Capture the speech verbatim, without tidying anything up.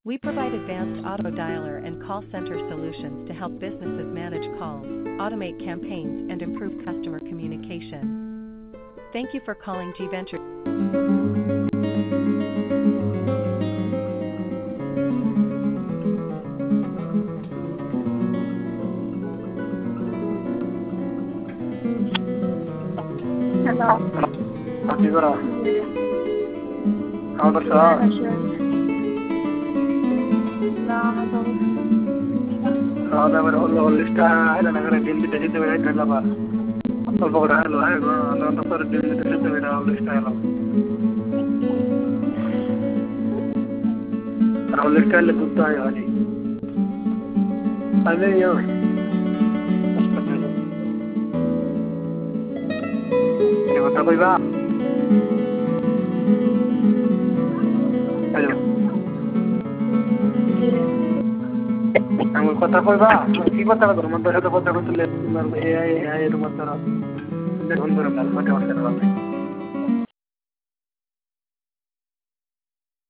We provide advanced auto dialer and call center solutions to help businesses manage calls, automate campaigns, and improve customer communication. Thank you for calling G Venture. Hello. Aquí para ahora Yeah, está sure. No, ahora pero lo lista la negra bien de gente ve que la va por favor lo hay no no no para bien de gente ve la lista la para lista le gusta ya allí ahí yo que va a va hello আমি কথা কইবা কি কথা করব মন তো কথা কইলে এআই এআই এর মত ধরনের কথা বলতে